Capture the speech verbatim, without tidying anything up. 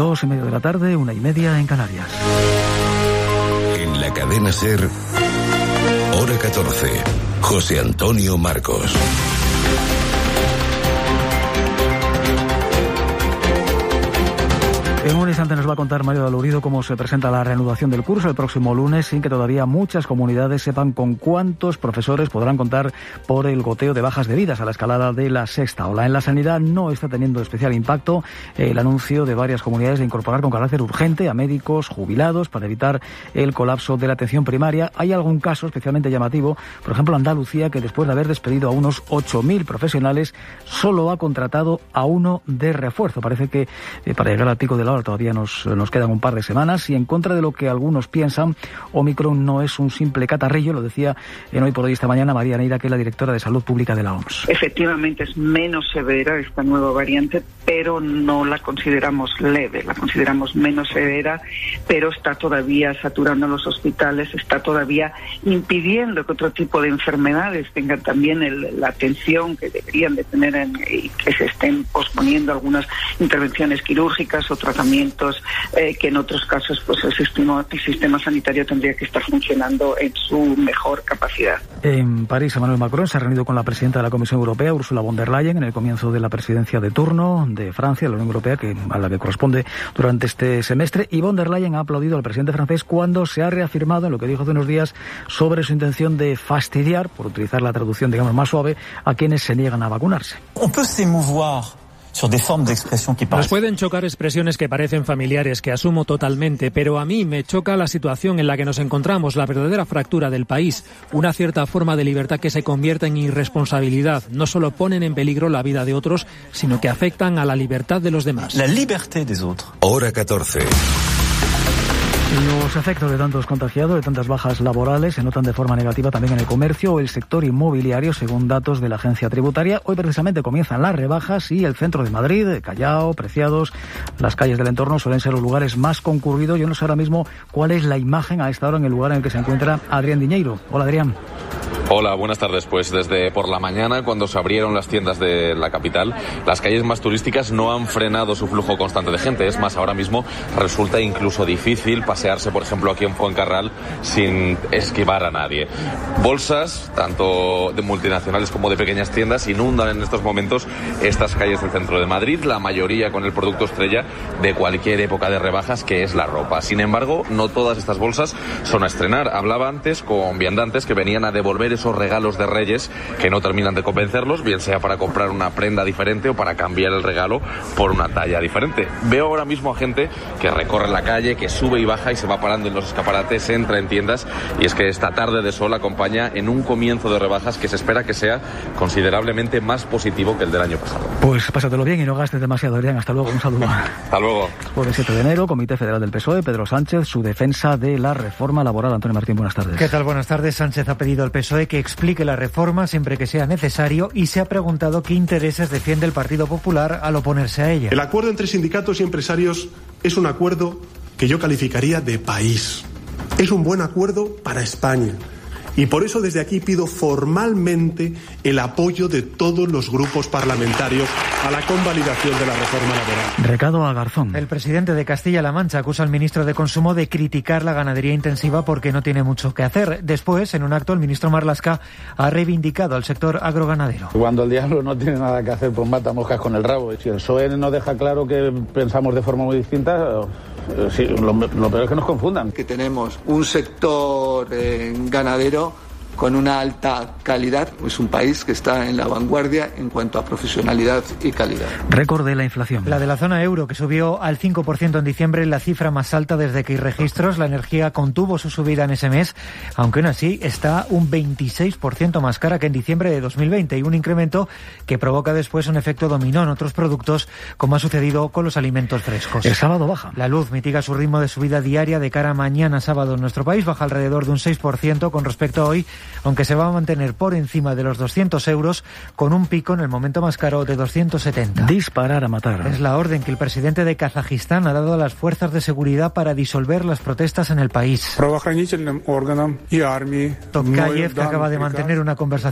Dos y media de la tarde, una y media en Canarias. En la cadena SER, hora catorce, José Antonio Marcos. En un instante nos va a contar Mario Dalurido cómo se presenta la reanudación del curso el próximo lunes, sin que todavía muchas comunidades sepan con cuántos profesores podrán contar por el goteo de bajas debidas a la escalada de la sexta ola. En la sanidad no está teniendo especial impacto el anuncio de varias comunidades de incorporar con carácter urgente a médicos jubilados para evitar el colapso de la atención primaria. Hay algún caso especialmente llamativo, por ejemplo Andalucía, que después de haber despedido a unos ocho mil profesionales, solo ha contratado a uno de refuerzo. Parece que eh, para llegar al pico de la hora todavía nos, nos quedan un par de semanas, y en contra de lo que algunos piensan, Omicron no es un simple catarrillo, lo decía en Hoy por Hoy esta mañana María Neira, que es la directora de Salud Pública de la O M S. Efectivamente es menos severa esta nueva variante, pero no la consideramos leve, la consideramos menos severa, pero está todavía saturando los hospitales, está todavía impidiendo que otro tipo de enfermedades tengan también el, la atención que deberían de tener en, y que se estén posponiendo algunas intervenciones quirúrgicas o tratamientos eh, que en otros casos pues el sistema, el sistema sanitario tendría que estar funcionando en su mejor capacidad. En París, Emmanuel Macron se ha reunido con la presidenta de la Comisión Europea, Ursula von der Leyen, en el comienzo de la presidencia de turno de Francia, la Unión Europea, que a la que corresponde durante este semestre, y von der Leyen ha aplaudido al presidente francés cuando se ha reafirmado en lo que dijo hace unos días sobre su intención de fastidiar, por utilizar la traducción digamos más suave, a quienes se niegan a vacunarse. On peut s'émouvoir sur des formes d'expression qui Nos pueden chocar expresiones que parecen familiares, que asumo totalmente, pero a mí me choca la situación en la que nos encontramos, la verdadera fractura del país, una cierta forma de libertad que se convierte en irresponsabilidad. No solo ponen en peligro la vida de otros, sino que afectan a la libertad de los demás. La liberté des autres. Hora catorce. Los efectos de tantos contagiados, de tantas bajas laborales, se notan de forma negativa también en el comercio o el sector inmobiliario, según datos de la agencia tributaria. Hoy precisamente comienzan las rebajas y el centro de Madrid, Callao, Preciados, las calles del entorno suelen ser los lugares más concurridos. Yo no sé ahora mismo cuál es la imagen a esta hora en el lugar en el que se encuentra Adrián Diñeiro. Hola, Adrián. Hola, buenas tardes. Pues desde por la mañana, cuando se abrieron las tiendas de la capital, las calles más turísticas no han frenado su flujo constante de gente. Es más, ahora mismo resulta incluso difícil pasearse, por ejemplo, aquí en Fuencarral sin esquivar a nadie. Bolsas, tanto de multinacionales como de pequeñas tiendas, inundan en estos momentos estas calles del centro de Madrid, la mayoría con el producto estrella de cualquier época de rebajas, que es la ropa. Sin embargo, no todas estas bolsas son a estrenar. Hablaba antes con viandantes que venían a devolver esos regalos de Reyes que no terminan de convencerlos, bien sea para comprar una prenda diferente o para cambiar el regalo por una talla diferente. Veo ahora mismo a gente que recorre la calle, que sube y baja y se va parando en los escaparates, entra en tiendas, y es que esta tarde de sol acompaña en un comienzo de rebajas que se espera que sea considerablemente más positivo que el del año pasado. Pues pásatelo bien y no gastes demasiado, Adrián. Hasta luego, un saludo. Hasta luego. Jueves siete de enero, Comité Federal del P S O E, Pedro Sánchez, su defensa de la reforma laboral. Antonio Martín, buenas tardes. ¿Qué tal? Buenas tardes. Sánchez ha pedido al P S O E que explique la reforma siempre que sea necesario y se ha preguntado qué intereses defiende el Partido Popular al oponerse a ella. El acuerdo entre sindicatos y empresarios es un acuerdo que yo calificaría de país. Es un buen acuerdo para España. Y por eso desde aquí pido formalmente el apoyo de todos los grupos parlamentarios a la convalidación de la reforma laboral. Recado a Garzón. El presidente de Castilla-La Mancha acusa al ministro de Consumo de criticar la ganadería intensiva porque no tiene mucho que hacer. Después, en un acto, el ministro Marlaska ha reivindicado al sector agroganadero. Cuando el diablo no tiene nada que hacer, pues mata moscas con el rabo. Si el P S O E nos deja claro que pensamos de forma muy distinta, sí, lo, lo peor es que nos confundan. Que tenemos un sector eh, ganadero con una alta calidad, es un país que está en la vanguardia en cuanto a profesionalidad y calidad. Récord de la inflación. La de la zona euro, que subió al cinco por ciento en diciembre, la cifra más alta desde que hay registros. La energía contuvo su subida en ese mes, aunque aún así está un veintiséis por ciento más cara que en diciembre de dos mil veinte, y un incremento que provoca después un efecto dominó en otros productos, como ha sucedido con los alimentos frescos. El sábado baja. La luz mitiga su ritmo de subida diaria de cara a mañana sábado en nuestro país, baja alrededor de un seis por ciento con respecto a hoy, aunque se va a mantener por encima de los doscientos euros, con un pico en el momento más caro de doscientos setenta. Disparar a matar. Es la orden que el presidente de Kazajistán ha dado a las fuerzas de seguridad para disolver las protestas en el país. Tokayev, que acaba de mantener una conversación